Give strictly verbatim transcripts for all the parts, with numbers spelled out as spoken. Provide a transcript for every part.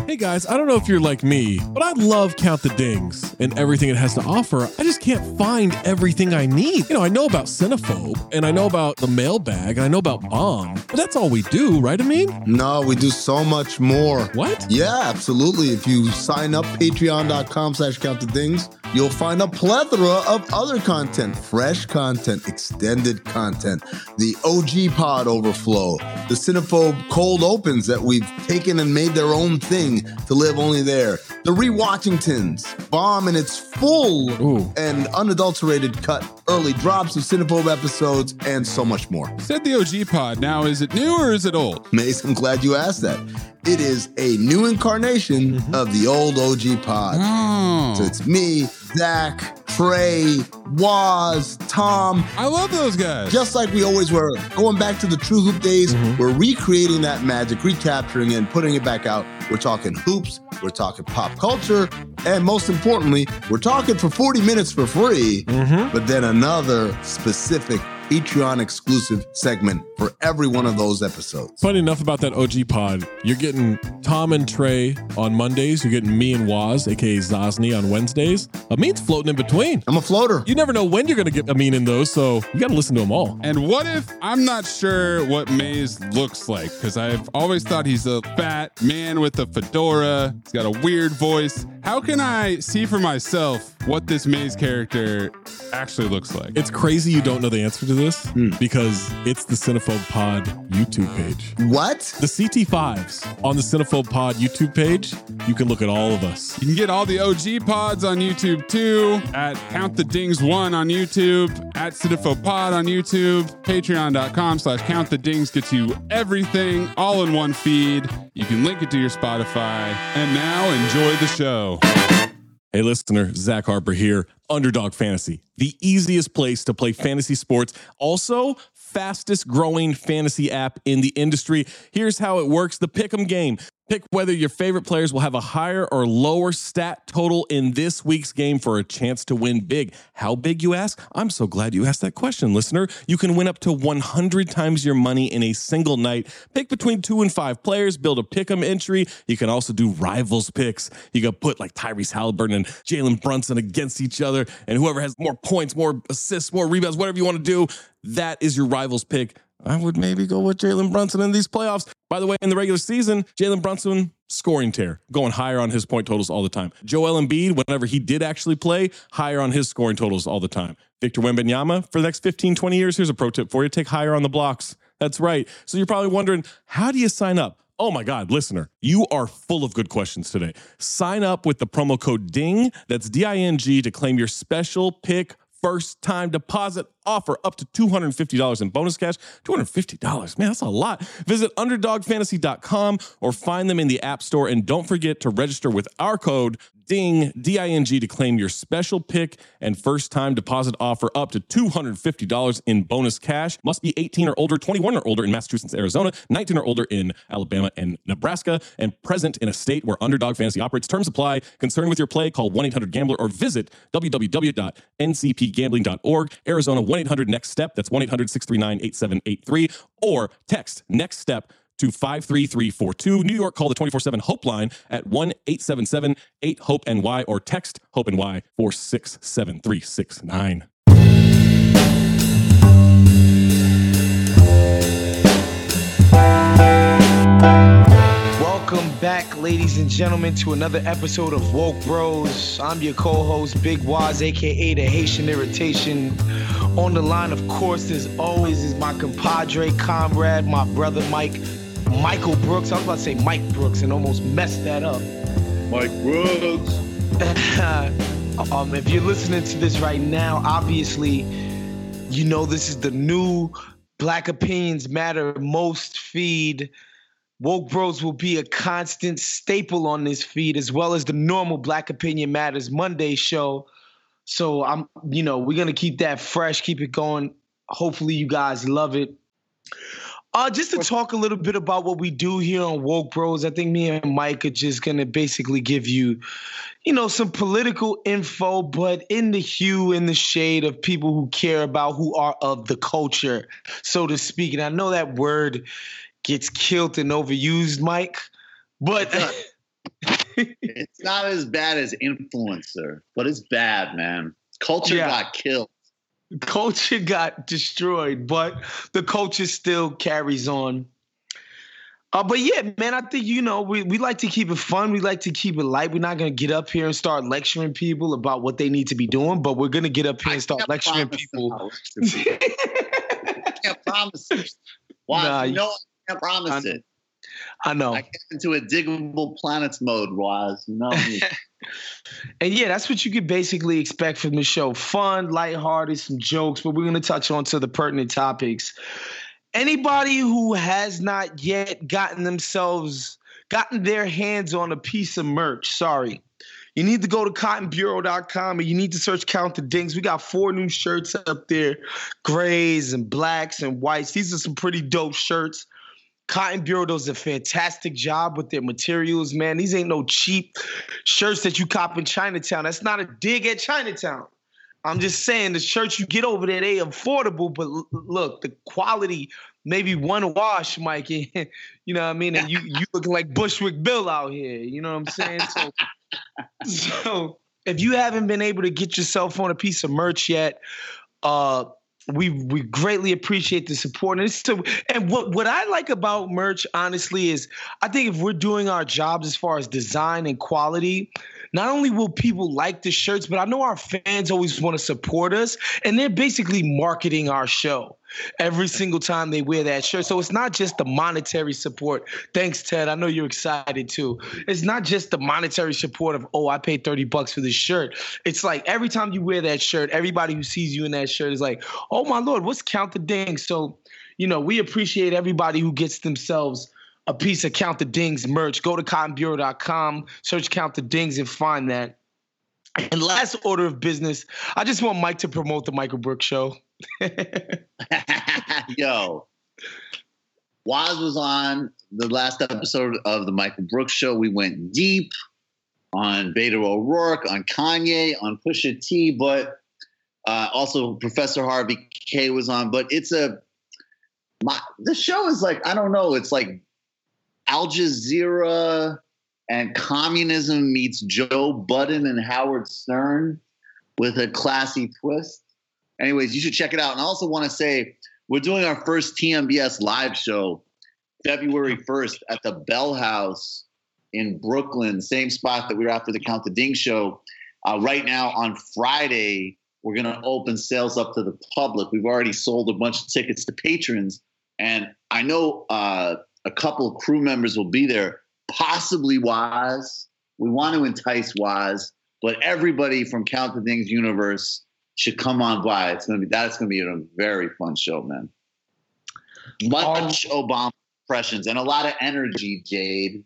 Hey guys, I don't know if you're like me, but I love Count the Dings and everything it has to offer. I just can't find everything I need. You know, I know about Cinephobe, and I know about the mailbag, and I know about Bomb, but that's all we do, right, Amin? No, we do so much more. What? Yeah, absolutely. If you sign up, patreon.com slash count the dings, you'll find a plethora of other content, fresh content, extended content, the O G Pod overflow, the Cinephobe cold opens that we've taken and made their own thing to live only there, the Rewatchingtons, Bomb in its full Ooh. and unadulterated cut, early drops of Cinephobe episodes, and so much more. You said the O G Pod. Now, is it new or is it old? Mace, I'm glad you asked that. It is a new incarnation mm-hmm. of the old O G Pod. Oh. So it's me, Zach, Trey, Waz, Tom. I love those guys. Just like we always were. Going back to the True Hoop days, mm-hmm. we're recreating that magic, recapturing it, and putting it back out. We're talking hoops, we're talking pop culture, and most importantly, we're talking for forty minutes for free, mm-hmm. but then another specific Patreon exclusive segment for every one of those episodes. Funny enough about that O G Pod, you're getting Tom and Trey on Mondays. You're getting me and Waz, aka Zosny, on Wednesdays. Amin's floating in between. I'm a floater. You never know when you're going to get Amin in those, so you got to listen to them all. And what if I'm not sure what Maze looks like? Because I've always thought he's a fat man with a fedora. He's got a weird voice. How can I see for myself what this Maze character actually looks like? It's crazy you don't know the answer to this mm. because it's the Cinephobe Pod YouTube page. What? The C T fives on the Cinephobe Pod YouTube page. You can look at all of us. You can get all the O G pods on YouTube too, at Count the Dings one on YouTube, at Cinephobe Pod on YouTube, patreon.com slash Count the Dings gets you everything all in one feed. You can link it to your Spotify. And now enjoy the show. Hey listener, Zach Harper here. Underdog Fantasy, the easiest place to play fantasy sports. Also, fastest growing fantasy app in the industry. Here's how it works. The Pick'em game. Pick whether your favorite players will have a higher or lower stat total in this week's game for a chance to win big. How big, you ask? I'm so glad you asked that question, listener. You can win up to one hundred times your money in a single night. Pick between two and five players, build a pick'em entry. You can also do rivals picks. You can put like Tyrese Halliburton and Jalen Brunson against each other, and whoever has more points, more assists, more rebounds, whatever you want to do, that is your rivals pick. I would maybe go with Jalen Brunson in these playoffs. By the way, in the regular season, Jalen Brunson, scoring tear, going higher on his point totals all the time. Joel Embiid, whenever he did actually play, higher on his scoring totals all the time. Victor Wembanyama, for the next fifteen, twenty years, here's a pro tip for you. Take higher on the blocks. That's right. So you're probably wondering, how do you sign up? Oh my God, listener, you are full of good questions today. Sign up with the promo code DING, that's D I N G, to claim your special pick first time deposit offer up to two hundred fifty dollars in bonus cash. two hundred fifty dollars, man, that's a lot. Visit underdog fantasy dot com or find them in the App Store. And don't forget to register with our code DING, D I N G, to claim your special pick and first time deposit offer up to two hundred fifty dollars in bonus cash. Must be eighteen or older, twenty-one or older in Massachusetts, Arizona, nineteen or older in Alabama and Nebraska, and present in a state where Underdog Fantasy operates. Terms apply. Concerned with your play, call one eight hundred gambler or visit w w w dot n c p gambling dot org. Arizona, one eight hundred next step. That's one eight hundred six three nine eight seven eight three. Or text next step to five three three four two. New York, call the twenty-four seven HOPE line at one eight seven seven eight hope N Y or text HOPE-NY four six seven three six nine. Welcome back, ladies and gentlemen, to another episode of Woke Bros. I'm your co-host, Big Waz, aka the Haitian Irritation. On the line, of course, as always, is my compadre, comrade, my brother, Mike, Michael Brooks. I was about to say Mike Brooks and almost messed that up. Mike Brooks. um, if you're listening to this right now, obviously, you know this is the new Black Opinions Matter Most feed. Woke Bros will be a constant staple on this feed, as well as the normal Black Opinion Matters Monday show. So I'm, you know, we're gonna keep that fresh, keep it going. Hopefully, you guys love it. Uh, just to talk a little bit about what we do here on Woke Bros, I think me and Mike are just gonna basically give you, you know, some political info, but in the hue, in the shade of people who care about, who are of the culture, so to speak. And I know that word gets killed and overused, Mike, but It's not as bad as influencer, but it's bad, man. Culture Yeah. got killed. Culture got destroyed, but the culture still carries on. Uh, but yeah, man, I think, you know, we, we like to keep it fun. We like to keep it light. We're not going to get up here and start lecturing people about what they need to be doing, but we're going to get up here and start can't lecturing promise people. them how it should be. I can't promise it. Why? Nah, you you- know, I can't promise I- it. I know. I get into a diggable planets mode, Waz. You know me. And yeah, that's what you could basically expect from the show. Fun, lighthearted, some jokes, but we're going to touch on to the pertinent topics. Anybody who has not yet gotten themselves, gotten their hands on a piece of merch, sorry. You need to go to cotton bureau dot com and you need to search Count the Dings. We got four new shirts up there, grays and blacks and whites. These are some pretty dope shirts. Cotton Bureau does a fantastic job with their materials, man. These ain't no cheap shirts that you cop in Chinatown. That's not a dig at Chinatown. I'm just saying the shirts you get over there, they affordable, but l- look, the quality, maybe one wash, Mikey. You know what I mean? And you you looking like Bushwick Bill out here. You know what I'm saying? So, so if you haven't been able to get yourself on a piece of merch yet, uh, we we greatly appreciate the support. And, it's to, and what, what I like about merch, honestly, is I think if we're doing our jobs as far as design and quality, not only will people like the shirts, but I know our fans always want to support us, and they're basically marketing our show every single time they wear that shirt. So it's not just the monetary support. Thanks, Ted. I know you're excited too. It's not just the monetary support of, oh, I paid thirty bucks for this shirt. It's like every time you wear that shirt, everybody who sees you in that shirt is like, oh my Lord, what's Count the Dings? So, you know, we appreciate everybody who gets themselves a piece of Count the Dings merch. Go to cotton bureau dot com, search Count the Dings and find that. And last order of business, I just want Mike to promote the Michael Brooks Show. Yo, Waz was on the last episode of the Michael Brooks Show. We went deep on Beto O'Rourke, on Kanye, on Pusha T, but uh, also Professor Harvey K was on. But it's a my, the show is like, I don't know, it's like Al Jazeera and communism meets Joe Budden and Howard Stern with a classy twist. Anyways, you should check it out. And I also want to say we're doing our first T M B S live show February first at the Bell House in Brooklyn, same spot that we were at for the Count the Ding show. Uh, right now on Friday, we're going to open sales up to the public. We've already sold a bunch of tickets to patrons. And I know uh, a couple of crew members will be there, possibly Waz. We want to entice Waz, but everybody from Count the Dings universe should come on by. It's gonna be that's gonna be a very fun show, man. Much um, Obama impressions and a lot of energy, Jade,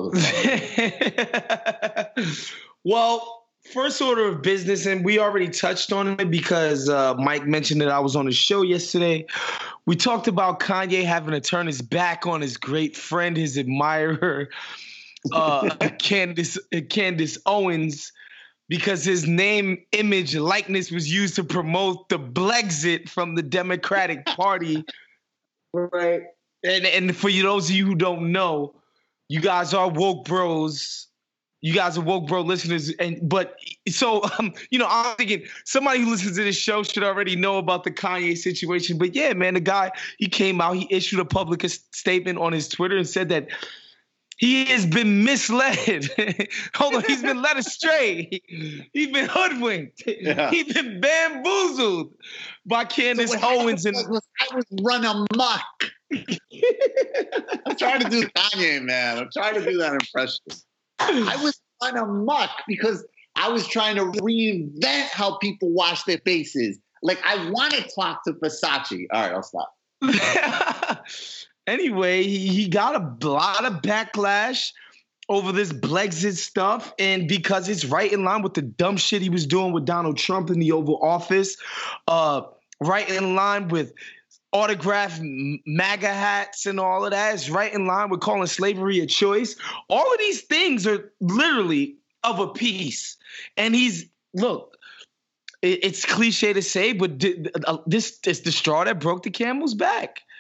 motherfucker. Well, first order of business, and we already touched on it because uh, Mike mentioned that I was on the show yesterday. We talked about Kanye having to turn his back on his great friend, his admirer, uh, Candace Candace Owens, because his name, image, likeness was used to promote the Blexit from the Democratic Party. Right. And and for those of you who don't know, you guys are woke bros. You guys are woke bro listeners. And but so um, you know, I'm thinking somebody who listens to this show should already know about the Kanye situation. But yeah, man, the guy, he came out, he issued a public statement on his Twitter and said that he has been misled. Hold on, he's been led astray. He's been hoodwinked. Yeah. He's been bamboozled by Candace So Owens. And I was, I was run amok. I'm trying to do Kanye, man. I'm trying to do that impression. I was run amok because I was trying to reinvent how people wash their faces. Like, I want to talk to Versace. All right, I'll stop. Anyway, he, he got a lot of backlash over this Brexit stuff, and because it's right in line with the dumb shit he was doing with Donald Trump in the Oval Office, uh, right in line with autographed MAGA hats and all of that. It's right in line with calling slavery a choice. All of these things are literally of a piece. And he's, look, it, it's cliche to say, but d- uh, this is the straw that broke the camel's back.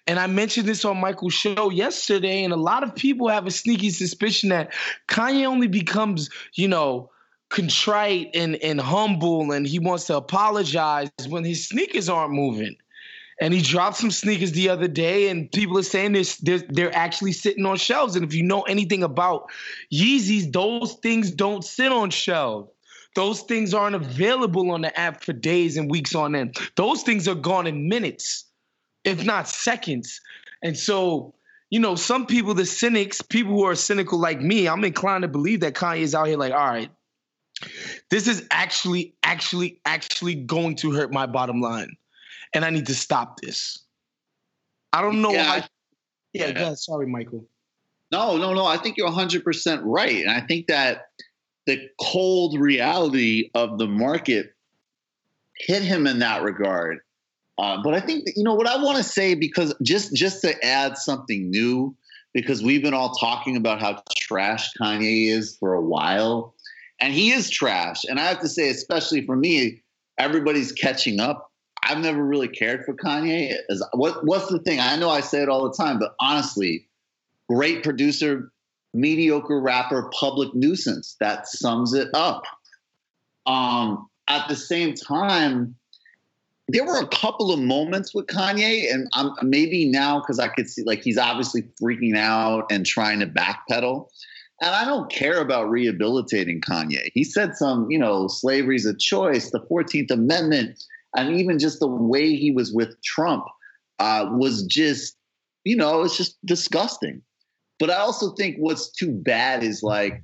And I mentioned this on Michael's show yesterday, and a lot of people have a sneaky suspicion that Kanye only becomes, you know, contrite and, and humble, and he wants to apologize when his sneakers aren't moving. And he dropped some sneakers the other day, and people are saying this, they're, they're actually sitting on shelves. And if you know anything about Yeezys, those things don't sit on shelves. Those things aren't available on the app for days and weeks on end. Those things are gone in minutes, if not seconds. And so, you know, some people, the cynics, people who are cynical like me, I'm inclined to believe that Kanye is out here like, all right, this is actually, actually, actually going to hurt my bottom line. And I need to stop this. I don't know. Yeah, how, I, yeah, yeah. go ahead. Sorry, Michael. No, no, no. I think you're one hundred percent right. And I think that the cold reality of the market hit him in that regard. Uh, but I think, that, you know, what I want to say, because just, just to add something new, because we've been all talking about how trash Kanye is for a while, and he is trash. And I have to say, especially for me, everybody's catching up. I've never really cared for Kanye. As, what, what's the thing? I know I say it all the time, but honestly, great producer, mediocre rapper, public nuisance. That sums it up. Um, at the same time, there were a couple of moments with Kanye, and I'm, maybe now because I could see, like, he's obviously freaking out and trying to backpedal. And I don't care about rehabilitating Kanye. He said some, you know, slavery's a choice, the fourteenth Amendment, and even just the way he was with Trump uh, was just, you know, it's just disgusting. But I also think what's too bad is, like,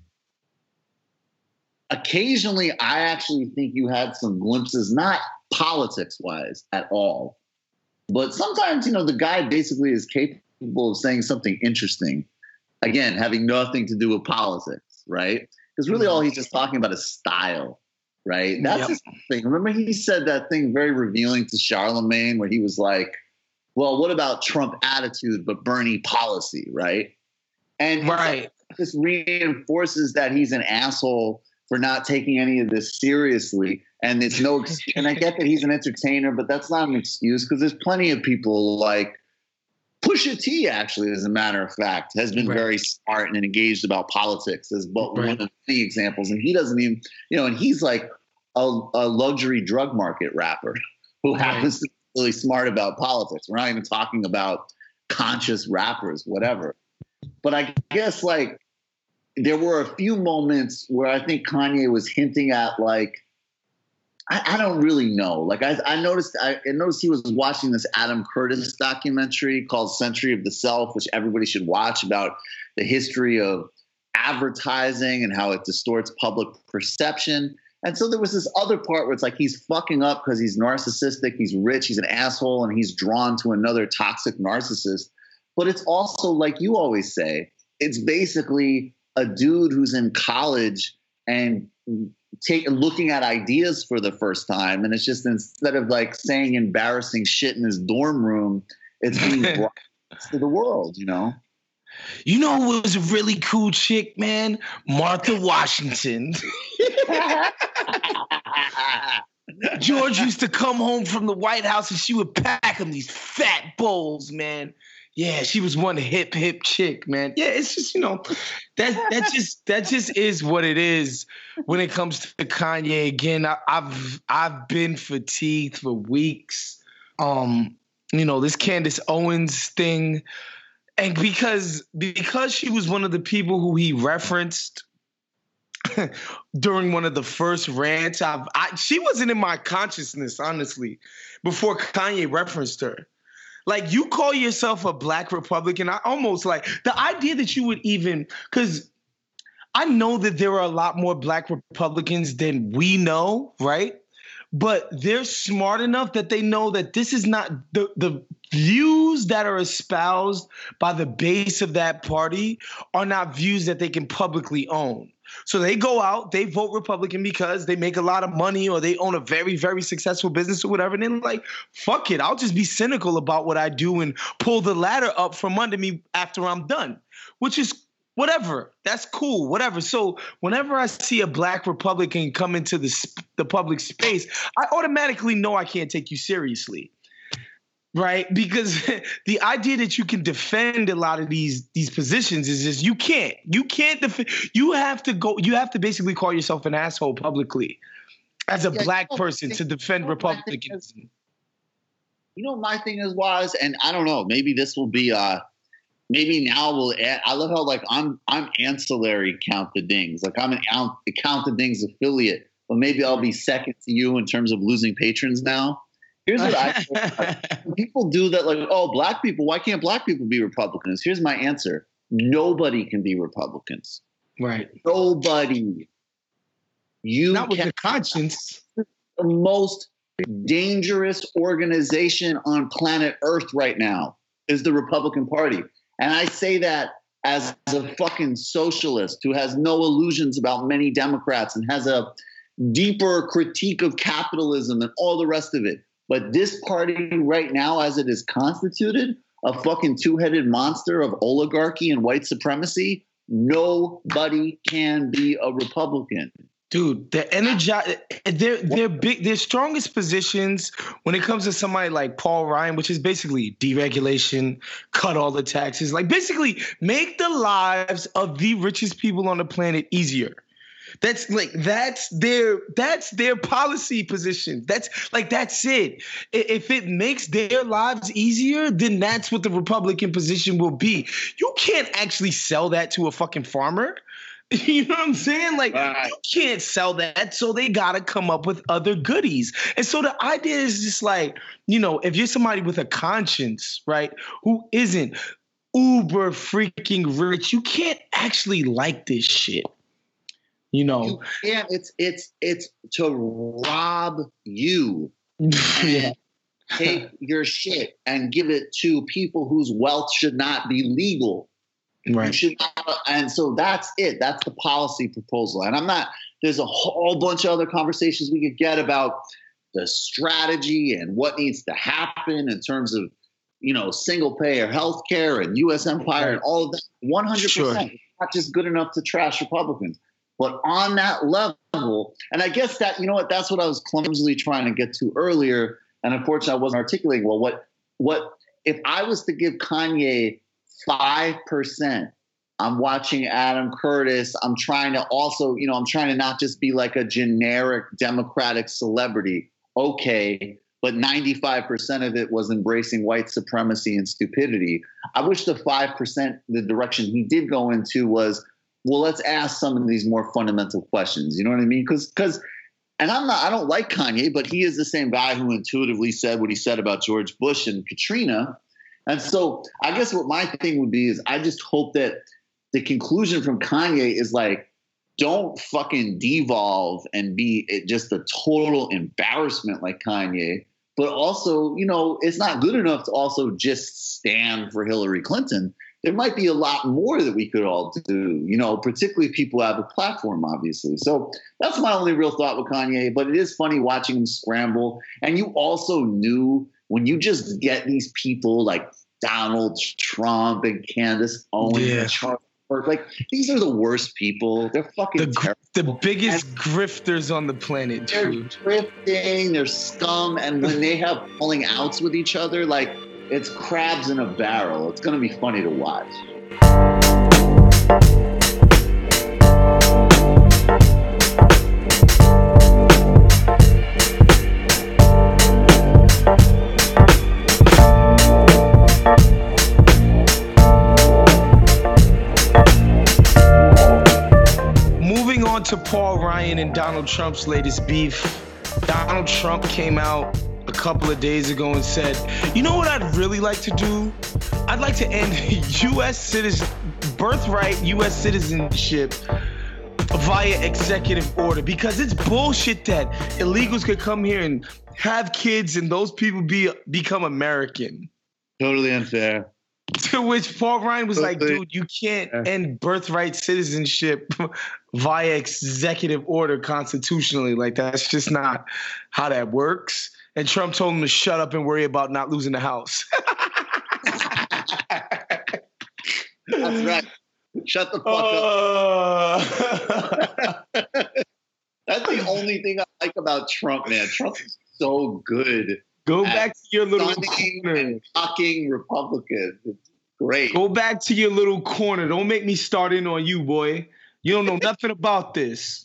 occasionally I actually think you had some glimpses, not politics-wise at all, but sometimes, you know, the guy basically is capable of saying something interesting, again, having nothing to do with politics, right? Because really all he's just talking about is style, right? That's Yep. his thing. Remember he said that thing very revealing to Charlemagne where he was like, well, what about Trump attitude but Bernie policy, right? And Right. this reinforces that he's an asshole for not taking any of this seriously. And it's no, and I get that he's an entertainer, but that's not an excuse, because there's plenty of people like Pusha T, actually, as a matter of fact, has been Right. very smart and engaged about politics, as but Right. one of the examples. And he doesn't even, you know, and he's like a, a luxury drug market rapper who Right. happens to be really smart about politics. We're not even talking about conscious rappers, whatever. But I guess, like, there were a few moments where I think Kanye was hinting at, like, I, I don't really know. Like, I, I noticed, I, I noticed he was watching this Adam Curtis documentary called Century of the Self, which everybody should watch, about the history of advertising and how it distorts public perception. And so there was this other part where it's like he's fucking up because he's narcissistic, he's rich, he's an asshole, and he's drawn to another toxic narcissist. But it's also, like you always say, it's basically a dude who's in college and take looking at ideas for the first time. And it's just, instead of like saying embarrassing shit in his dorm room, it's being brought to the world, you know? You know who was a really cool chick, man? Martha Washington. George used to come home from the White House and she would pack him these fat bowls, man. Yeah, she was one hip, hip chick, man. Yeah, it's just, you know, that that just that just is what it is when it comes to Kanye. Again, I, I've I've been fatigued for weeks. Um, you know, this Candace Owens thing. And because because she was one of the people who he referenced during one of the first rants, I've, I, she wasn't in my consciousness, honestly, before Kanye referenced her. Like, you call yourself a black Republican. I almost like the idea that you would even, because I know that there are a lot more black Republicans than we know, right? But they're smart enough that they know that this is not the, the views that are espoused by the base of that party are not views that they can publicly own. So they go out, they vote Republican because they make a lot of money or they own a very, very successful business or whatever. And then like, fuck it, I'll just be cynical about what I do and pull the ladder up from under me after I'm done, which is whatever. That's cool, whatever. So whenever I see a black Republican come into the, the public space, I automatically know I can't take you seriously. right? Because the idea that you can defend a lot of these these positions is just you can't. You can't defend. You have to go. You have to basically call yourself an asshole publicly as a Yeah, black you know, person think- to defend you know, my thing Republicans. is- You know, my thing is was, and I don't know, maybe this will be uh maybe now we'll add, I love how like I'm I'm ancillary Count the Dings. Like I'm an Count the Count the Dings affiliate, but maybe I'll be second to you in terms of losing patrons now. Here's what I when people do that, like, oh, black people, why can't black people be Republicans? Here's my answer. Nobody can be Republicans. Right. Nobody. You Not with can the conscience. the most dangerous organization on planet Earth right now is the Republican Party. And I say that as a fucking socialist who has no illusions about many Democrats and has a deeper critique of capitalism and all the rest of it. But this party right now, as it is constituted, a fucking two-headed monster of oligarchy and white supremacy, nobody can be a Republican. Dude, the energi their their big their strongest positions when it comes to somebody like Paul Ryan, which is basically deregulation, cut all the taxes, like basically make the lives of the richest people on the planet easier. That's like that's their that's their policy position. That's like that's it. I- If it makes their lives easier, then that's what the Republican position will be. You can't actually sell that to a fucking farmer. You know what I'm saying? Like, Right. you can't sell that, so they got to come up with other goodies. And so the idea is just like, you know, if you're somebody with a conscience, right, who isn't uber freaking rich, you can't actually like this shit. You know? You can't. It's it's it's to rob you. Yeah. Take your shit and give it to people whose wealth should not be legal. You Right. should not, and so that's it. That's the policy proposal. And I'm not. There's a whole bunch of other conversations we could get about the strategy and what needs to happen in terms of, you know, single payer healthcare and U S empire and all of that. one hundred Sure. percent. It's not just good enough to trash Republicans. But on that level, and I guess that, you know what, that's what I was clumsily trying to get to earlier. And unfortunately, I wasn't articulating well. What, what if I was to give Kanye five percent? I'm watching Adam Curtis. I'm trying to also, you know, I'm trying to not just be like a generic Democratic celebrity. Okay, but ninety-five percent of it was embracing white supremacy and stupidity. I wish the five percent, the direction he did go into was, well, let's ask some of these more fundamental questions. You know what I mean? Because, because, and I'm not, I don't like Kanye, but he is the same guy who intuitively said what he said about George Bush and Katrina. And so I guess what my thing would be is I just hope that the conclusion from Kanye is like, don't fucking devolve and be it just a total embarrassment like Kanye. But also, you know, it's not good enough to also just stand for Hillary Clinton. There might be a lot more that we could all do, you know, particularly people who have a platform, obviously. So that's my only real thought with Kanye. But it is funny watching him scramble. And you also knew when you just get these people like Donald Trump and Candace Owens Yeah. and Charles Kirk, like these are the worst people. They're fucking The, terrible. the biggest grifters on the planet, They're dude. drifting, they're scum, and when they have falling outs with each other, like it's crabs in a barrel. It's going to be funny to watch. Moving on to Paul Ryan and Donald Trump's latest beef. Donald Trump came out a couple of days ago and said, you know what I'd really like to do? I'd like to end U S citizen, birthright U S citizenship via executive order, because it's bullshit that illegals could come here and have kids and those people be become American. Totally unfair. To which Paul Ryan was like, Totally. dude, you can't end birthright citizenship via executive order constitutionally. Like, that's just not how that works. And Trump told him to shut up and worry about not losing the house. That's right. Shut the fuck up. Uh, That's the only thing I like about Trump, man. Trump is so good. Go back to your little corner. And fucking Republican. It's great. Go back to your little corner. Don't make me start in on you, boy. You don't know nothing about this.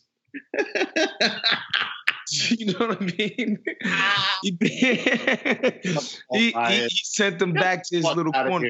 You know what I mean? he, he, he, he sent them back to his little corner.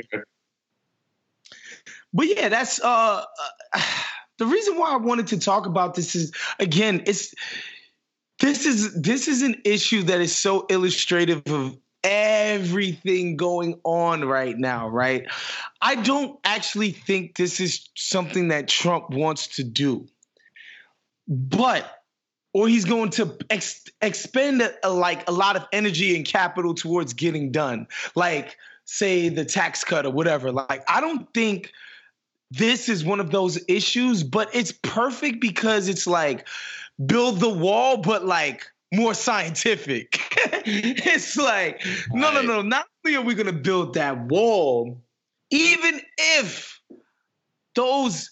But yeah, that's uh, uh, the reason why I wanted to talk about this is, again, it's this is this is an issue that is so illustrative of everything going on right now, right? I don't actually think this is something that Trump wants to do, but or he's going to ex- expend a, a, like a lot of energy and capital towards getting done, like say the tax cut or whatever. Like, I don't think this is one of those issues, but it's perfect because it's like build the wall, but like more scientific. It's like, no, no, no, not only are we going to build that wall, even if those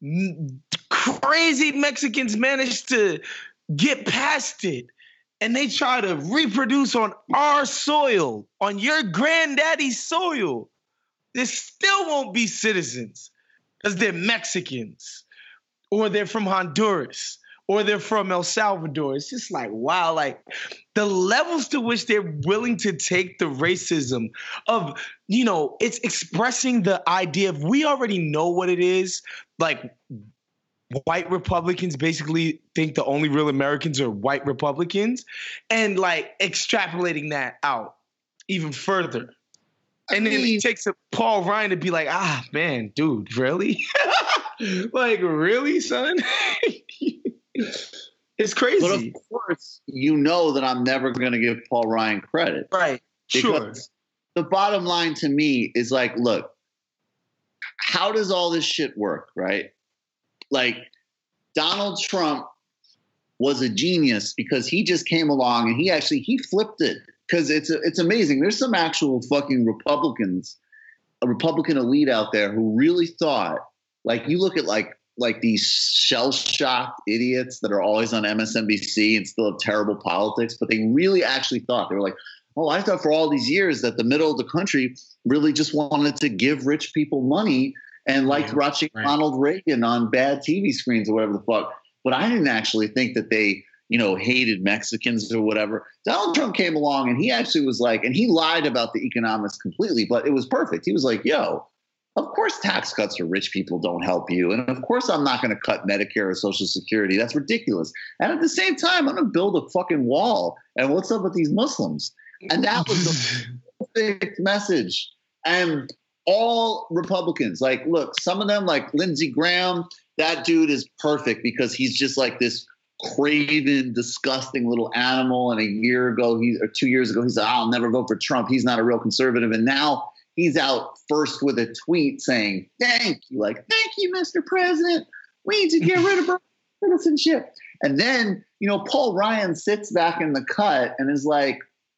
crazy Mexicans manage to get past it and they try to reproduce on our soil, on your granddaddy's soil, there still won't be citizens because they're Mexicans or they're from Honduras or they're from El Salvador. It's just like, wow, like the levels to which they're willing to take the racism of, you know, it's expressing the idea of we already know what it is. Like, white Republicans basically think the only real Americans are white Republicans, and like extrapolating that out even further. And then it takes a Paul Ryan to be like, ah, man, dude, really? Like, really, son? It's crazy. But of course, you know that I'm never going to give Paul Ryan credit. Right. Sure. The bottom line to me is like, look, how does all this shit work, right? Like, Donald Trump was a genius because he just came along and he actually, he flipped it. Because it's it's amazing. There's some actual fucking Republicans, a Republican elite out there who really thought, like, you look at like like these shell-shocked idiots that are always on M S N B C and still have terrible politics, but they really actually thought, they were like, oh, I thought for all these years that the middle of the country really just wanted to give rich people money and liked yeah, watching right. Ronald Reagan on bad T V screens or whatever the fuck. But I didn't actually think that they, you know, hated Mexicans or whatever. Donald Trump came along and he actually was like, and he lied about the economics completely, but it was perfect. He was like, yo, of course tax cuts for rich people don't help you. And of course I'm not going to cut Medicare or Social Security. That's ridiculous. And at the same time, I'm going to build a fucking wall. And what's up with these Muslims? And that was the perfect message. And all Republicans, like, look, some of them, like Lindsey Graham, that dude is perfect because he's just like this craven, disgusting little animal. And a year ago, he or two years ago, he said, I'll never vote for Trump. He's not a real conservative. And now he's out first with a tweet saying, thank you. Like, thank you, Mister President. We need to get rid of our citizenship. And then, you know, Paul Ryan sits back in the cut and is like,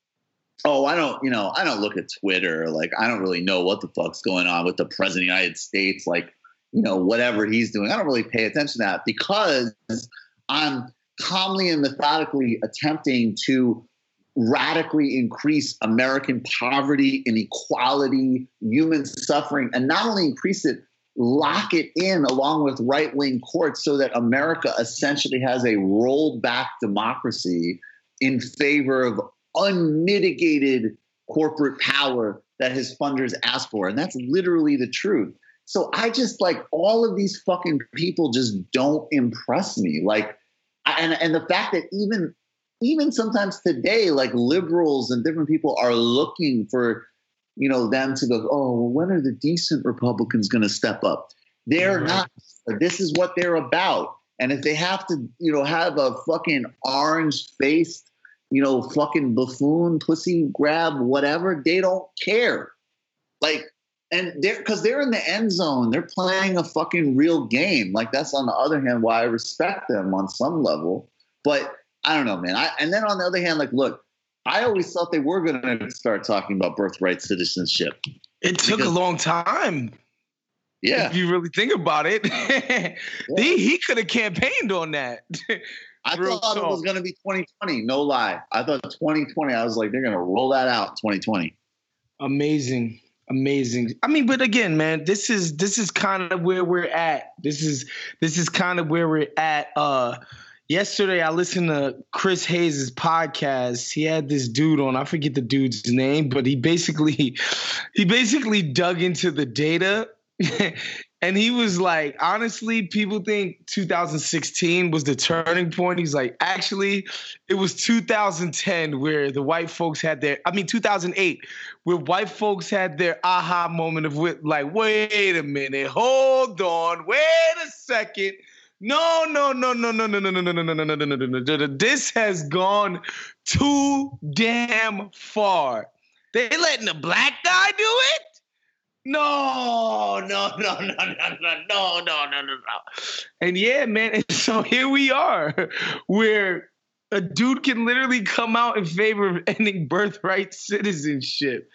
oh, I don't, you know, I don't look at Twitter. Like, I don't really know what the fuck's going on with the president of the United States. Like, you know, whatever he's doing, I don't really pay attention to that because I'm calmly and methodically attempting to radically increase American poverty, inequality, human suffering, and not only increase it, lock it in along with right-wing courts so that America essentially has a rolled back democracy in favor of unmitigated corporate power that his funders ask for. And that's literally the truth. So I just like all of these fucking people just don't impress me. Like, and, and the fact that even, even sometimes today, like liberals and different people are looking for, you know, them to go, oh, well, when are the decent Republicans going to step up? They're right. not. This is what they're about. And if they have to, you know, have a fucking orange-faced, you know, fucking buffoon, pussy grab, whatever, they don't care. Like, and they're, because they're in the end zone. They're playing a fucking real game. Like, that's on the other hand why I respect them on some level. But I don't know, man. I, and then on the other hand, like, look, I always thought they were going to start talking about birthright citizenship. It took because, a long time. Yeah. If you really think about it. yeah. He, he could have campaigned on that. I Real thought talk. it was going to be twenty twenty. No lie. I thought twenty twenty. I was like, they're going to roll that out twenty twenty. Amazing. Amazing. I mean, but again, man, this is this is kind of where we're at. This is this is kind of where we're at. Uh yesterday I listened to Chris Hayes' podcast. He had this dude on, I forget the dude's name, but he basically he basically dug into the data. And he was like, honestly, people think two thousand sixteen was the turning point. He's like, actually, it was two thousand ten where the white folks had their, I mean, two thousand eight, where white folks had their aha moment of like, wait a minute, hold on, wait a second. No, no, no, no, no, no, no, no, no, no, no, no, no, no, no, no. This has gone too damn far. They letting a black guy do it? No, no, no, no, no, no, no, no, no, no, no. And yeah, man, and so here we are, where a dude can literally come out in favor of ending birthright citizenship.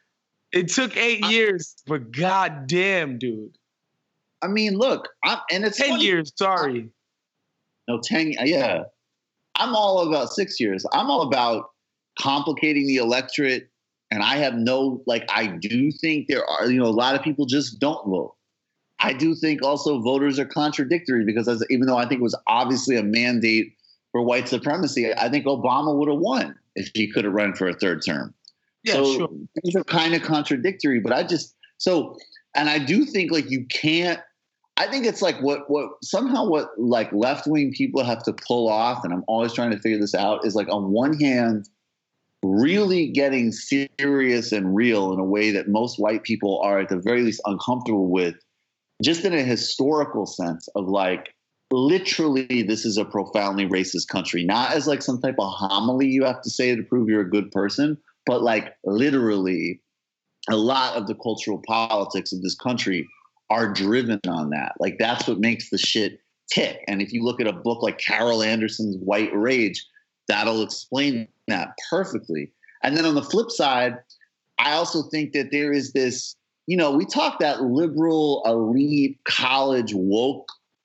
It took eight I, years, but goddamn, dude. I mean, look, I'm, and it's ten funny. years. Sorry, no ten. Yeah, I'm all about six years. I'm all about complicating the electorate. And I have no, like, I do think there are, you know, a lot of people just don't vote. I do think also voters are contradictory because as, even though I think it was obviously a mandate for white supremacy, I think Obama would have won if he could have run for a third term. Yeah, so sure. Things are kind of contradictory, but I just, so, and I do think like you can't, I think it's like what, what somehow what like left-wing people have to pull off, and I'm always trying to figure this out, is like on one hand, really getting serious and real in a way that most white people are at the very least uncomfortable with, just in a historical sense of like, literally, this is a profoundly racist country, not as like some type of homily you have to say to prove you're a good person, but like literally a lot of the cultural politics of this country are driven on that. Like that's what makes the shit tick. And if you look at a book like Carol Anderson's White Rage, that'll explain that perfectly. And then on the flip side, I also think that there is this, you know, we talk that liberal, elite, college, woke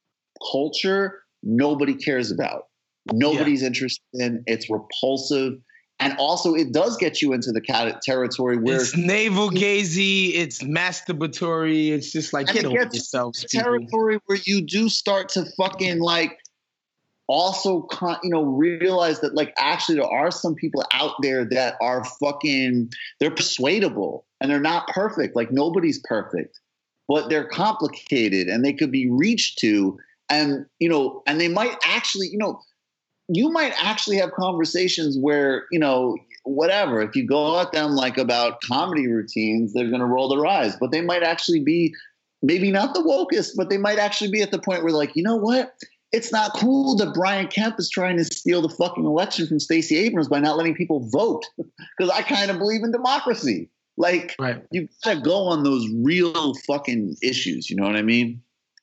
culture nobody cares about. Nobody's yeah. interested in. It's repulsive. And also it does get you into the cat- territory where it's navel-gazy, it's masturbatory. It's just like, get over yourselves. Territory where you do start to fucking like, also, you know, realize that like actually there are some people out there that are fucking, they're persuadable and they're not perfect. Like nobody's perfect, but they're complicated and they could be reached to. And, you know, and they might actually, you know, you might actually have conversations where, you know, whatever, if you go at them like about comedy routines, they're going to roll their eyes, but they might actually be maybe not the wokest, but they might actually be at the point where like, you know what? It's not cool that Brian Kemp is trying to steal the fucking election from Stacey Abrams by not letting people vote, because I kind of believe in democracy. Like, right. You gotta go on those real fucking issues. You know what I mean?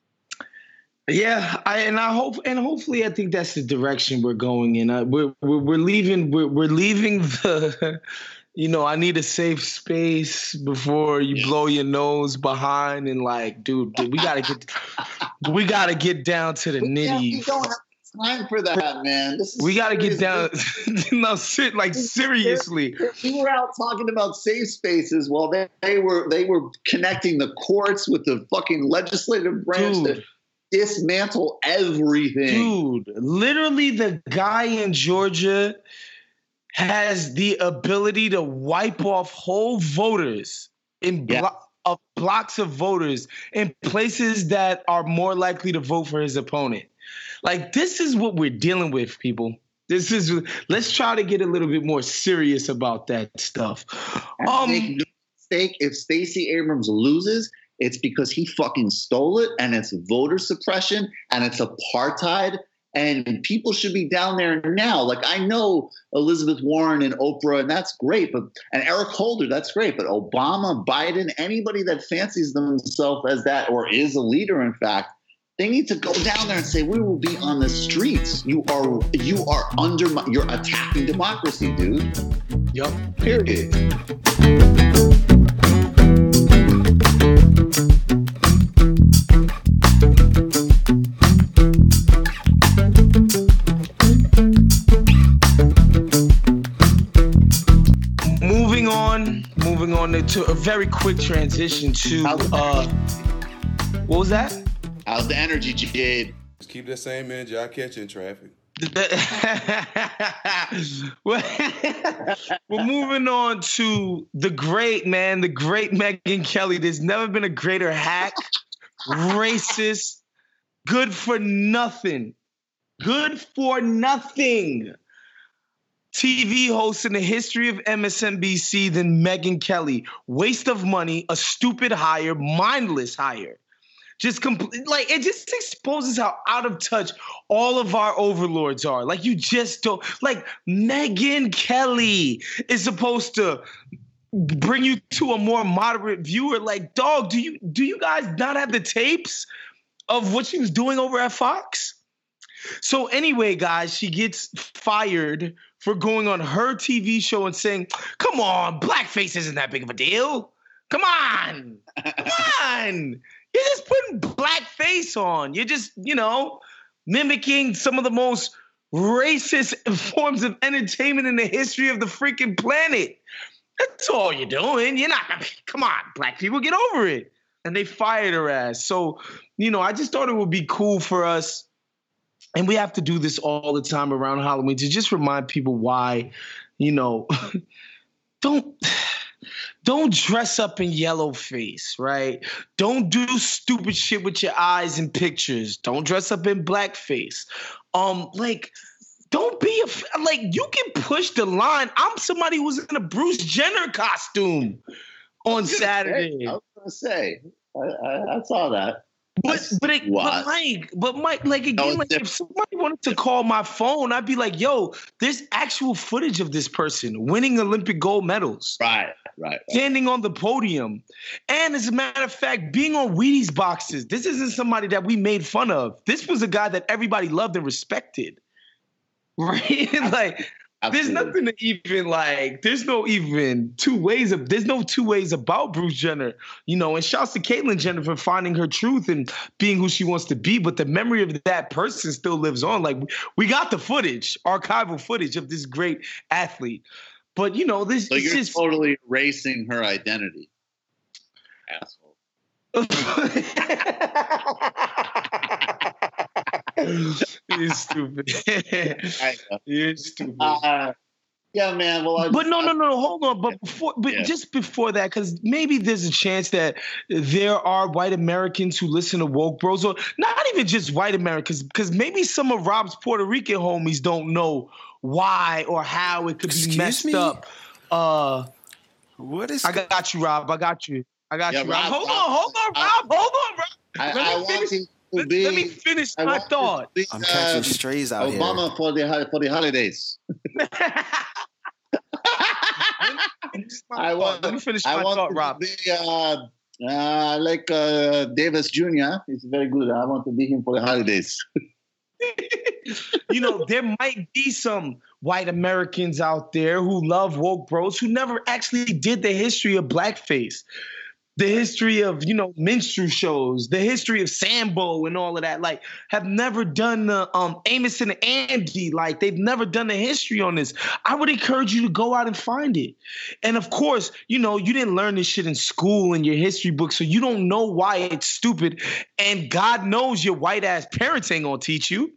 Yeah, I and I hope and hopefully I think that's the direction we're going in. Uh, we're, we're we're leaving we're we're leaving the. You know, I need a safe space before you blow your nose behind and like, dude, dude we gotta get, we gotta get down to the nitty. We don't have time for that, man. This is we gotta serious. get down, no, sit like seriously. We were out talking about safe spaces while they, they were they were connecting the courts with the fucking legislative branch dude. to dismantle everything. Dude, literally, the guy in Georgia has the ability to wipe off whole voters in blo- yeah. of blocks of voters in places that are more likely to vote for his opponent. Like, this is what we're dealing with, people. This is, let's try to get a little bit more serious about that stuff. Um, make no mistake, if Stacey Abrams loses, it's because he fucking stole it, and it's voter suppression, and it's apartheid. And people should be down there now. Like, I know Elizabeth Warren and Oprah, and that's great. But and Eric Holder, that's great. But Obama, Biden, anybody that fancies themselves as that or is a leader, in fact, they need to go down there and say, we will be on the streets. You are you are under you're attacking democracy, dude. Yup. Period. to a very quick transition to uh, what was that? How's the energy, Jade? Just keep that same energy. I'll catch you in traffic. We're moving on to the great man, the great Megyn Kelly. There's never been a greater hack, racist, good for nothing, good for nothing T V host in the history of M S N B C than Megyn Kelly. Waste of money, a stupid hire, mindless hire. Just complete, like, it just exposes how out of touch all of our overlords are. Like, you just don't, like, Megyn Kelly is supposed to bring you to a more moderate viewer. Like, dog, do you do you guys not have the tapes of what she was doing over at Fox? So anyway, guys, she gets fired for going on her T V show and saying, come on, blackface isn't that big of a deal. Come on. Come on. You're just putting blackface on. You're just, you know, mimicking some of the most racist forms of entertainment in the history of the freaking planet. That's all you're doing. You're not, come on, black people, get over it. And they fired her ass. So, you know, I just thought it would be cool for us, and we have to do this all the time around Halloween, to just remind people why, you know, don't... Don't dress up in yellow face, right? Don't do stupid shit with your eyes in pictures. Don't dress up in blackface. Um, like, don't be a, like, you can push the line. I'm somebody who was in a Bruce Jenner costume on Saturday. I was gonna say, I, I, I saw that. But but, it, but Mike, but Mike, like again, like if somebody wanted to call my phone, I'd be like, "Yo, there's actual footage of this person winning Olympic gold medals, right, right, right. standing on the podium, and as a matter of fact, being on Wheaties boxes. This isn't somebody that we made fun of. This was a guy that everybody loved and respected, right? Like." Absolutely. There's nothing to even like, there's no even two ways of, there's no two ways about Bruce Jenner, you know, and shouts to Caitlyn Jenner for finding her truth and being who she wants to be. But the memory of that person still lives on. Like, we got the footage, archival footage of this great athlete. But, you know, this so is you're just totally erasing her identity. Asshole. You're stupid. You're stupid. Uh, yeah, man. Well, I but no, no, no. Hold on. But before, but yeah. just before that, because maybe there's a chance that there are white Americans who listen to Woke Bros, or not even just white Americans, because maybe some of Rob's Puerto Rican homies don't know why or how it could Excuse be messed me? up. Uh, what is? I got you, Rob. I got you. I got Yeah, you, Rob. Rob, Hold Rob, on, hold on, uh, Rob. Hold on, Rob. I, Let me I want finish. him to Let, be. let me finish I my want him thought. to be, I'm catching um, strays out Obama here. for the for the holidays. I want. Let me finish I my want thought, him Rob. to be uh, uh, like uh, Davis Junior He's very good. I want to be him for the holidays. You know, there might be some white Americans out there who love Woke Bros who never actually did the history of blackface, the history of, you know, minstrel shows, the history of Sambo and all of that. Like, have never done the um, Amos and Andy. Like, they've never done the history on this. I would encourage you to go out and find it. And of course, you know, you didn't learn this shit in school in your history book, so you don't know why it's stupid. And God knows your white ass parents ain't gonna teach you.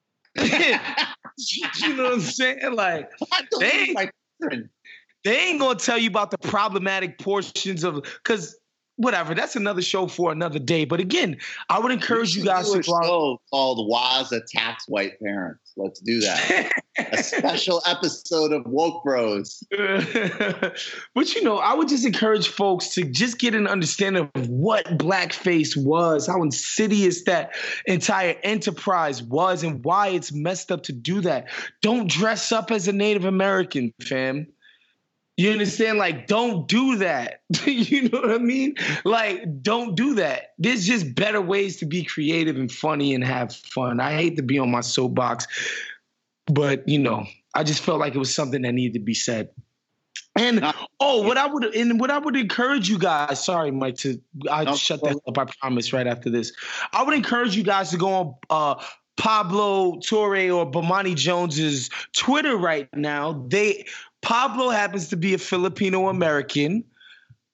You know what I'm saying? Like, they ain't, my friend. they ain't gonna tell you about the problematic portions of, because whatever, that's another show for another day. But again, I would encourage you guys to a go out. show called Waz Attacks White Parents. Let's do that. A special episode of Woke Bros. But, you know, I would just encourage folks to just get an understanding of what blackface was, how insidious that entire enterprise was, and why it's messed up to do that. Don't dress up as a Native American, fam. You understand? Like, don't do that. You know what I mean? Like, don't do that. There's just better ways to be creative and funny and have fun. I hate to be on my soapbox, but, you know, I just felt like it was something that needed to be said. And, oh, what I would and what I would encourage you guys, sorry, Mike, to I'll No, shut that up, I promise, right after this. I would encourage you guys to go on uh, Pablo Torre or Bomani Jones's Twitter right now. They Pablo happens to be a Filipino American.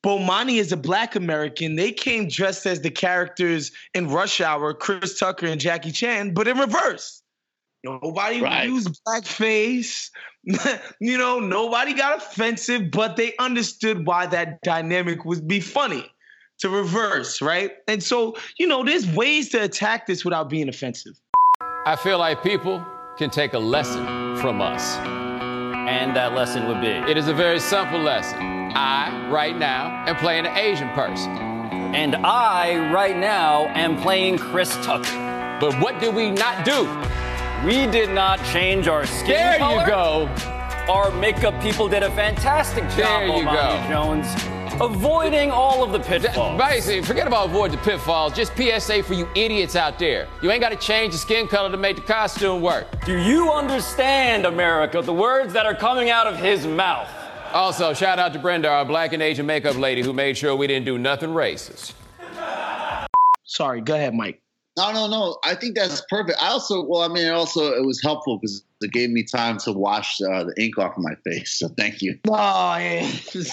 Bomani is a black American. They came dressed as the characters in Rush Hour, Chris Tucker and Jackie Chan, but in reverse. Nobody Right. used blackface. You know, nobody got offensive, but they understood why that dynamic would be funny to reverse, right? And so, you know, there's ways to attack this without being offensive. I feel like people can take a lesson from us. And that lesson would be? It is a very simple lesson. I, right now, am playing an Asian person. And I, right now, am playing Chris Tucker. But what did we not do? We did not change our skin There color. you go. Our makeup people did a fantastic job, There you Bomani go. Jones, avoiding all of the pitfalls. Basically, forget about avoid the pitfalls. Just P S A for you idiots out there. You ain't got to change the skin color to make the costume work. Do you understand, America, the words that are coming out of his mouth? Also, shout out to Brenda, our black and Asian makeup lady, who made sure we didn't do nothing racist. Sorry, go ahead, Mike. No, no, no. I think that's perfect. I also, well, I mean, also it was helpful because it gave me time to wash uh, the ink off of my face. So thank you. Oh, yeah.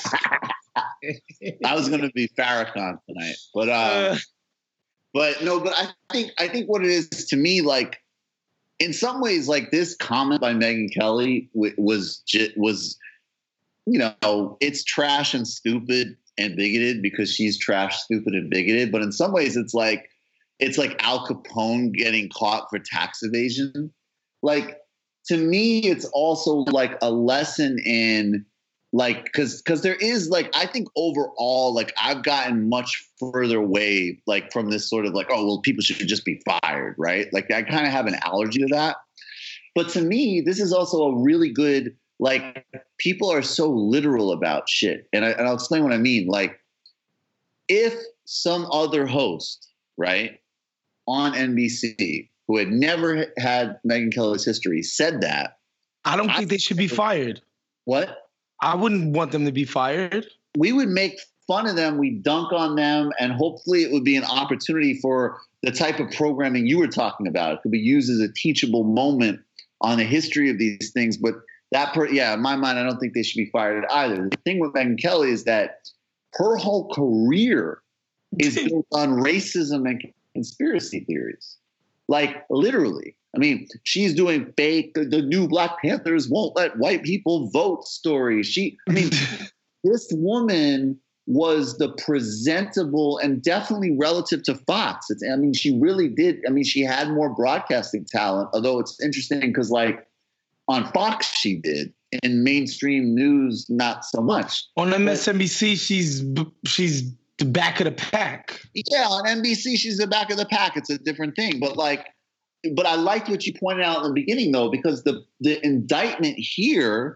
I was going to be Farrakhan tonight, but uh, Uh, but no, but I think I think what it is to me, like in some ways, like this comment by Megyn Kelly w- was j- was, you know, it's trash and stupid and bigoted because she's trash, stupid, and bigoted. But in some ways, it's like. It's like Al Capone getting caught for tax evasion. Like, to me, it's also like a lesson in like, because because there is like, I think overall, like I've gotten much further away like from this sort of like, oh, well, people should just be fired, right? Like I kind of have an allergy to that. But to me, this is also a really good, like people are so literal about shit. And, I, and I'll explain what I mean. Like if some other host, right, on N B C, who had never had Megyn Kelly's history, said that. I don't think I- they should be fired. What? I wouldn't want them to be fired. We would make fun of them, we dunk on them, and hopefully it would be an opportunity for the type of programming you were talking about. It could be used as a teachable moment on the history of these things. But that, per, yeah, in my mind, I don't think they should be fired either. The thing with Megyn Kelly is that her whole career is built on racism and conspiracy theories. Like literally. I mean, she's doing fake, the, the new Black Panthers won't let white people vote stories. She, I mean, this woman was the presentable and definitely relative to Fox. It's, I mean, she really did. I mean, she had more broadcasting talent, although it's interesting because like on Fox, she did. In mainstream news, not so much. On M S N B C, she's she's the back of the pack. Yeah, on N B C, she's the back of the pack. It's a different thing. But like, but I liked what you pointed out in the beginning, though, because the the indictment here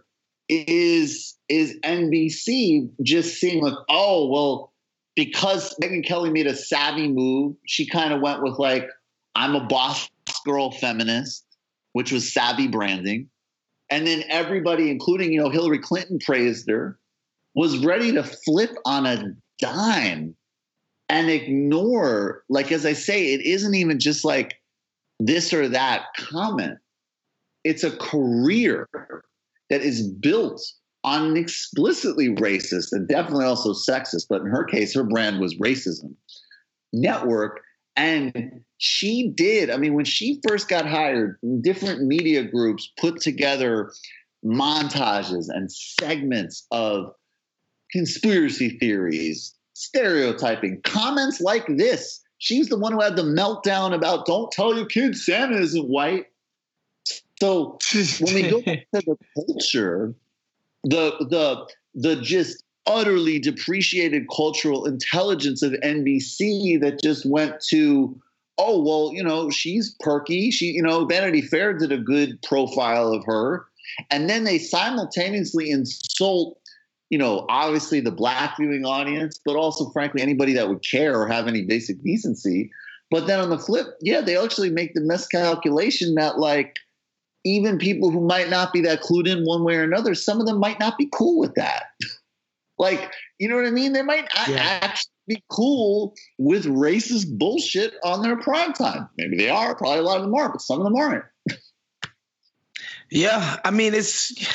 is is N B C just seeing like, oh, well, because Megyn Kelly made a savvy move, she kind of went with like, I'm a boss girl feminist, which was savvy branding. And then everybody, including, you know, Hillary Clinton praised her, was ready to flip on a dime and ignore, like, as I say, it isn't even just like this or that comment. It's a career that is built on an explicitly racist and definitely also sexist, but in her case, her brand was racism network. And she did, I mean, when she first got hired, different media groups put together montages and segments of conspiracy theories, stereotyping, comments like this. She's the one who had the meltdown about don't tell your kids Santa isn't white. So when we go back to the culture, the the the just utterly depreciated cultural intelligence of N B C that just went to, oh, well, you know, she's perky. She, you know, Vanity Fair did a good profile of her. And then they simultaneously insult, you know, obviously the black viewing audience, but also, frankly, anybody that would care or have any basic decency. But then on the flip, yeah, they actually make the miscalculation that, like, even people who might not be that clued in one way or another, some of them might not be cool with that. Like, you know what I mean? They might not Yeah. actually be cool with racist bullshit on their prime time. Maybe they are. Probably a lot of them are, but some of them aren't. Yeah, I mean, it's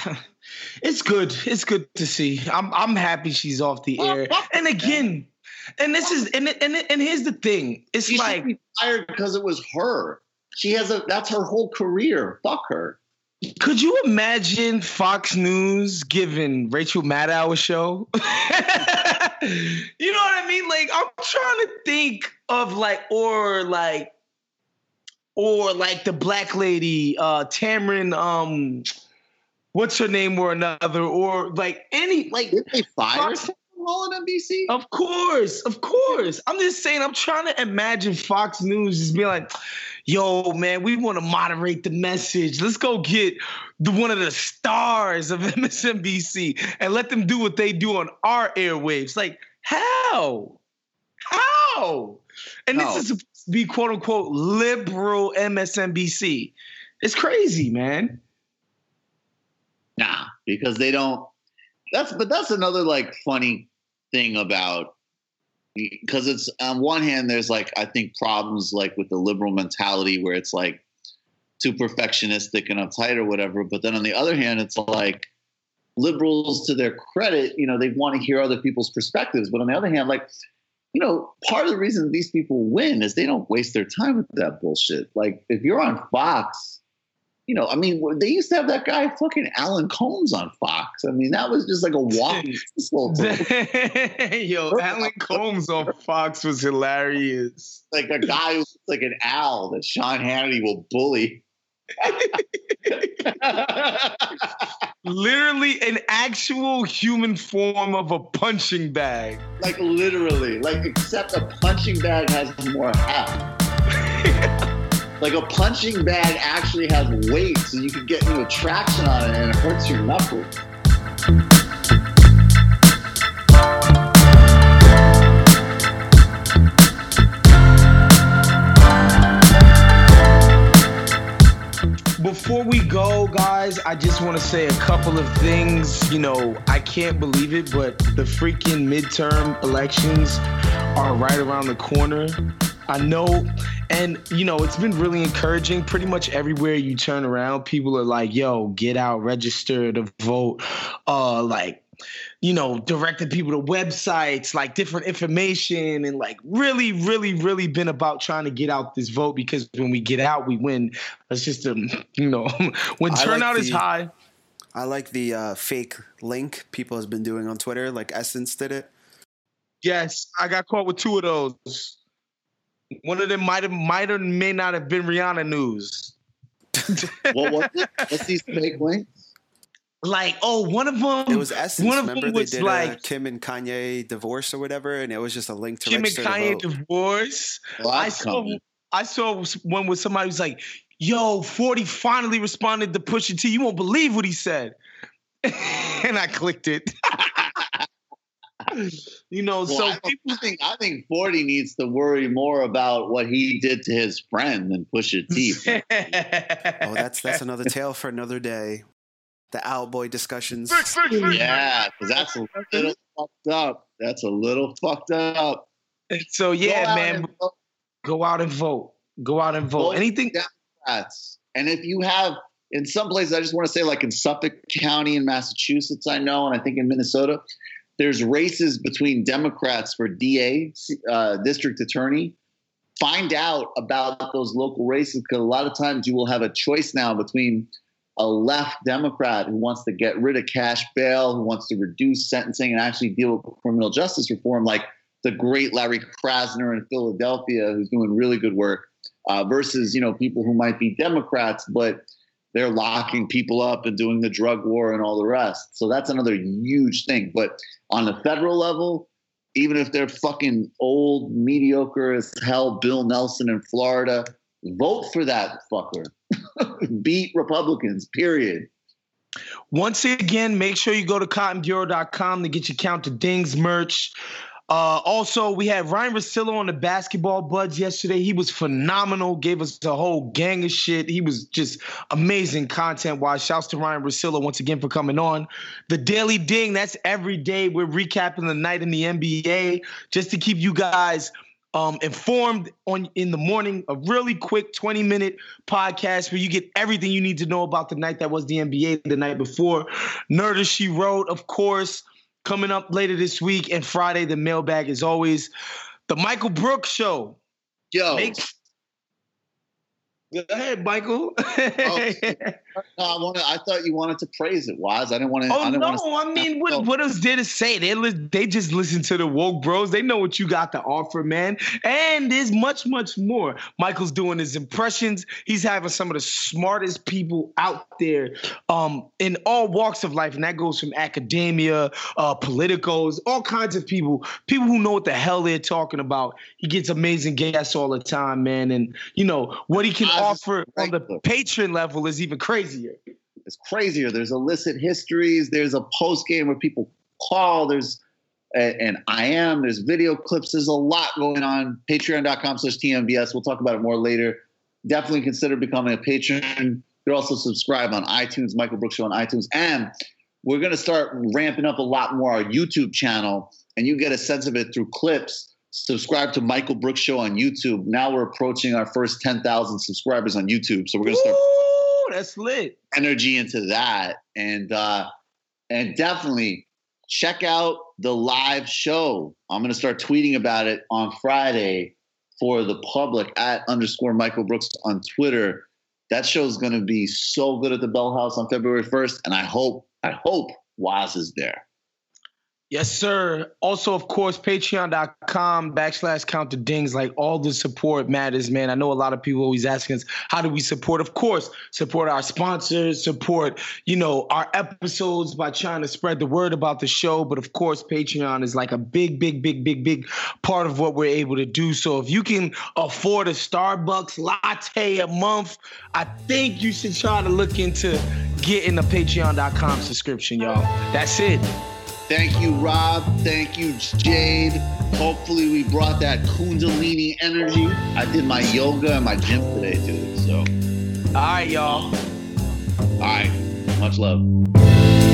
It's good. It's good to see. I'm I'm happy she's off the air. And again, and this is and and and here's the thing. It's she like should be fired because it was her. She has a that's her whole career. Fuck her. Could you imagine Fox News giving Rachel Maddow a show? You know what I mean? Like, I'm trying to think of like, or like, or like the black lady, uh, Tamron, um, what's her name or another, or like any, like. Did they fire Fox- all on N B C? Of course, of course. I'm just saying, I'm trying to imagine Fox News just being like, yo, man, we want to moderate the message. Let's go get the, one of the stars of M S N B C and let them do what they do on our airwaves. Like, how? How? And No. this is supposed to be, quote unquote, liberal M S N B C. It's crazy, man. Nah, because they don't. That's but that's another like funny thing about, because it's on one hand there's like I think problems like with the liberal mentality where it's like too perfectionistic and uptight or whatever, but then on the other hand it's like liberals, to their credit, you know, they want to hear other people's perspectives, but on the other hand, like, you know, part of the reason these people win is they don't waste their time with that bullshit. Like if you're on Fox, you know, I mean, they used to have that guy fucking Alan Combs on Fox. I mean, that was just like a walk. Yo, Alan Combs on Fox was hilarious. Like a guy who's like an owl that Sean Hannity will bully. Literally an actual human form of a punching bag. Like literally, like except a punching bag has more heft. Like a punching bag actually has weight, so you can get into traction on it and it hurts your knuckles. Before we go, guys, I just want to say a couple of things. You know, I can't believe it, but the freaking midterm elections are right around the corner. I know, and, you know, it's been really encouraging. Pretty much everywhere you turn around, people are like, yo, get out, register to vote. Uh, like, you know, directing people to websites, like different information, and like really, really, really been about trying to get out this vote, because when we get out, we win. It's just, um, you know, when I turnout like is the- high. I like the uh, fake link people has been doing on Twitter, like Essence did it. Yes, I got caught with two of those. One of them might have, might or may not have been Rihanna news. What was it? What's these fake links? Like, oh, one of them. It was Essence. One of Remember them they was did like uh, Kim and Kanye divorce or whatever, and it was just a link to Kim and register to Kanye vote. divorce. Well, I that's saw, coming. I saw one with somebody who's like, "Yo, forty finally responded to Pusha T. You won't believe what he said," and I clicked it. You know, Well, so I, don't- people I think I think forty needs to worry more about what he did to his friend than Pusha T. Oh, that's that's another tale for another day. The Owlboy discussions. Yeah, because that's a little fucked up. That's a little fucked up. So Go yeah, out man, and vote. go out and vote. Go out and vote. Vote Anything. Democrats. And if you have, in some places, I just want to say, like in Suffolk County in Massachusetts, I know, and I think in Minnesota, there's races between Democrats for D A, uh, district attorney. Find out about those local races, because a lot of times you will have a choice now between a left Democrat who wants to get rid of cash bail, who wants to reduce sentencing and actually deal with criminal justice reform, like the great Larry Krasner in Philadelphia, who's doing really good work, uh, versus, you know, people who might be Democrats, but they're locking people up and doing the drug war and all the rest. So that's another huge thing. But on the federal level, even if they're fucking old, mediocre as hell, Bill Nelson in Florida, vote for that fucker. Beat Republicans, period. Once again, make sure you go to cotton bureau dot com to get your Count the Dings merch. Uh, also, we had Ryan Russillo on the Basketball Buds yesterday. He was phenomenal, gave us a whole gang of shit. He was just amazing content-wise. Shouts to Ryan Russillo once again for coming on. The Daily Ding, that's every day. We're recapping the night in the N B A just to keep you guys Um, informed on in the morning, a really quick twenty minute podcast where you get everything you need to know about the night that was the N B A the night before. Nerder She Wrote, of course, coming up later this week, and Friday the mailbag is always the Michael Brooks Show. Yo. Make- Go ahead, Michael. oh, no, I want I thought you wanted to praise it, Waz. I didn't want to. Oh I didn't no! wanna, I mean, what what else there to say? They li- they just listen to the woke bros. They know what you got to offer, man. And there's much much more. Michael's doing his impressions. He's having some of the smartest people out there, um, in all walks of life, and that goes from academia, uh, politicos, all kinds of people, people who know what the hell they're talking about. He gets amazing guests all the time, man, and you know what he can offer on the Patreon level is even crazier. It's crazier. There's illicit histories. There's a post game where people call. There's a, and I am. There's video clips. There's a lot going on. Patreon.com slash TMBS. We'll talk about it more later. Definitely consider becoming a patron. You can also subscribe on iTunes, Michael Brooks Show on iTunes. And we're going to start ramping up a lot more our YouTube channel, and you get a sense of it through clips. Subscribe to Michael Brooks Show on YouTube. Now we're approaching our first ten thousand subscribers on YouTube. So we're going to start Ooh, that's lit. energy into that. And uh, and definitely check out the live show. I'm going to start tweeting about it on Friday for the public at underscore Michael Brooks on Twitter. That show is going to be so good at the Bell House on February first. And I hope, I hope Waz is there. Yes, sir. Also, of course, patreon.com backslash count the dings. Like, all the support matters, man. I know a lot of people always asking us, how do we support? Of course, support our sponsors, support, you know, our episodes by trying to spread the word about the show. But of course, Patreon is like a big, big, big, big, big part of what we're able to do. So if you can afford a Starbucks latte a month, I think you should try to look into getting a patreon dot com subscription, y'all. That's it. Thank you, Rob. Thank you, Jade. Hopefully we brought that Kundalini energy. I did my yoga and my gym today, too. So, all right, y'all. All right. Much love.